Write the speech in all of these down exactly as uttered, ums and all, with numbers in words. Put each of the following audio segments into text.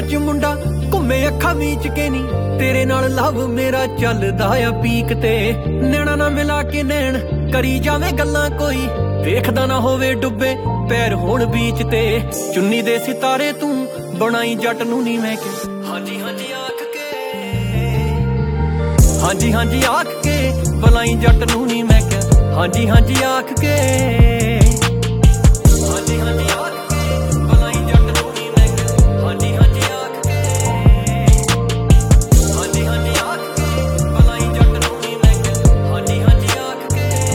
ਚ ਮੁੰਡਾ ਘੁੰਮੇ ਅੱਖਾਂ ਮੀਚ ਕੇ ਨੀ, ਤੇਰੇ ਨਾਲ ਲਵ ਮੇਰਾ ਚੱਲਦਾ ਆ ਪੀਕ ਤੇ। ਨੈਣਾ ਨਾ ਮਿਲਾ ਕੇ ਨੈਣ ਕਰੀ ਜਾਵੇਂ ਗੱਲਾਂ, ਕੋਈ ਦੇਖਦਾ ਨਾ ਹੋਵੇ ਡੁੱਬੇ ਪੈਰ ਹੋਣ ਬੀਚ ਤੇ। ਚੁੰਨੀ ਦੇ ਸਿਤਾਰੇ ਤੂੰ ਬਣਾਈ ਜੱਟ ਨੂੰ ਨੀ ਮੈਂ ਕਿ ਹਾਂਜੀ ਹਾਂਜੀ ਆਖ ਕੇ, ਹਾਂਜੀ ਹਾਂਜੀ ਆਖ ਕੇ ਬੁਲਾਈ ਜੱਟ ਨੂੰ ਨੀ ਮੈਂ ਕਿ ਹਾਂਜੀ ਹਾਂਜੀ ਆਖ ਕੇ, ਹਾਂਜੀ ਹਾਂਜੀ ਆਖ ਕੇ ਬੁਲਾਈ ਜੱਟ ਨੂੰ ਨੀ ਮੈਂ ਕਿ ਹਾਂਜੀ ਹਾਂਜੀ ਆਖ ਕੇ, ਹਾਂਜੀ ਹਾਂਜੀ ਆਖ ਕੇ ਬੁਲਾਈ ਜੱਟ ਨੂੰ ਨੀ ਮੈਂ ਕਿ ਹਾਂਜੀ ਹਾਂਜੀ ਆਖ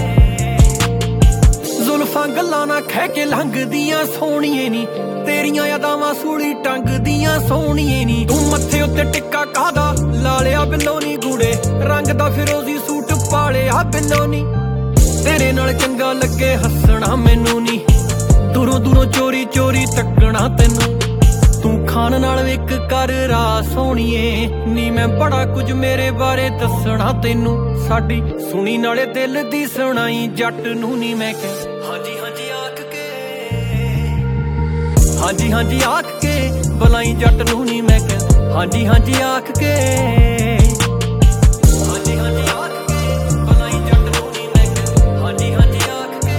ਕੇ। ਜ਼ੁਲਫਾਂ ਗੱਲਾਂ ਨਾ ਖਹਿ ਕੇ ਲੰਘਦੀਆਂ ਸੋਹਣੀਏ ਨੀ, ਤੇਰੀਆਂ ਯਾਦਾਂ ਸੂਲੀ ਟੰਗਦੀਆਂ ਸੋਹਣੀਏ ਨੀ। ਤੂੰ ਮੱਥੇ ਉੱਤੇ ਟਿੱਕਾ ਕਾਹਦਾ ਲਾ ਲਿਆ ਬਿੱਲੋ ਨੀ, ਗੂੜੇ ਰੰਗ ਦਾ ਫਿਰੋਜ਼ੀ ਸੂਟ ਪਾ ਲਿਆ ਬਿੱਲੋ ਨੀ। ਤੇਰੇ ਨਾਲ ਚੰਗਾ ਲੱਗੇ ਹੱਸਣਾ ਮੈਨੂੰ ਨੀ, ਦੂਰੋਂ ਦੂਰੋਂ ਚੋਰੀ ਚੋਰੀ ਤੱਕਣਾ ਤੈਨੂੰ। ਤੂੰ ਖਾਨ ਨਾਲ ਇੱਕ ਕਰ ਰਾ ਸੋਹਣੀਏ ਨੀ, ਮੈਂ ਬੜਾ ਕੁਝ ਮੇਰੇ ਬਾਰੇ ਦੱਸਣਾ ਤੈਨੂੰ। ਸਾਡੀ ਸੁਣੀ ਨਾਲੇ ਦਿਲ ਦੀ ਸੁਣਾਈ ਜੱਟ ਨੂੰ ਨੀ ਮੈਂ ਕਹਿ ਹਾਂਜੀ ਹਾਂਜੀ ਆਖ ਕੇ, ਹਾਂਜੀ ਹਾਂਜੀ ਆਖ ਕੇ ਬੁਲਾਈ ਜੱਟ ਨੂੰ ਨੀ ਮੈਂ ਕਹਿ ਹਾਂਜੀ ਹਾਂਜੀ ਆਖ ਕੇ, ਹਾਂਜੀ ਹਾਂਜੀ ਆਖ ਕੇ ਬੁਲਾਈ ਜੱਟ ਨੂੰ ਨੀ ਮੈਂ ਕਹਿ ਹਾਂਜੀ ਹਾਂਜੀ ਆਖ ਕੇ,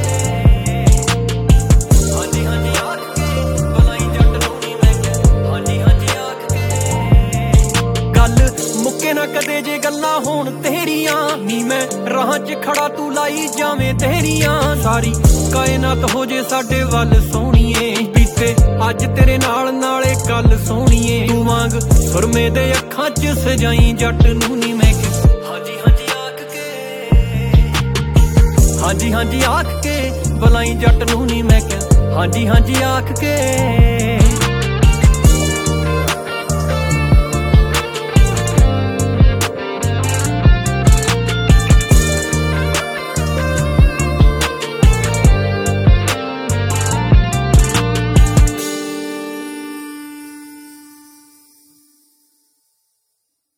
ਹਾਂਜੀ ਹਾਂਜੀ ਆਖ ਕੇ ਬੁਲਾਈ ਜੱਟ ਨੂੰ ਨੀ ਮੈਂ ਕਹਿ ਹਾਂਜੀ ਹਾਂਜੀ ਆਖ ਕੇ। ਗੱਲ ਮੁੱਕੇ ਨਾ ਕਦੇ ਜੇ ਗੱਲਾਂ ਹੋਣ ਤੇਰੀਆਂ ਨੀ, ਮੈਂ ਰਾਹਾਂ 'ਚ ਖੜਾ ਤੂੰ ਲਾਈ ਜਾਵੇਂ ਤੇਰੀਆਂ। ਸਾਰੀ ਕਾਇਨਾਤ ਹੋ ਜੇ ਸਾਡੇ ਵੱਲ ਸੋਹਣੀਏ, ਬੀਤੇ ਅੱਜ ਤੇਰੇ ਨਾਲ ਨਾਲੇ ਕੱਲ ਸੋਹਣੀਏ। ਤੂੰ ਵਾਂਗ ਸੁਰਮੇ ਦੇ ਅੱਖਾਂ 'ਚ ਸਜਾਈ ਜੱਟ ਨੂੰ ਨੀ ਮੈਂ ਕਿ ਹਾਂਜੀ ਹਾਂਜੀ ਆਖ ਕੇ, ਹਾਂਜੀ ਹਾਂਜੀ ਆਖ ਕੇ ਬੁਲਾਈ ਜੱਟ ਨੂੰ ਨੀ ਮੈਂ ਕਿ ਹਾਂਜੀ ਹਾਂਜੀ ਆਖ ਕੇ।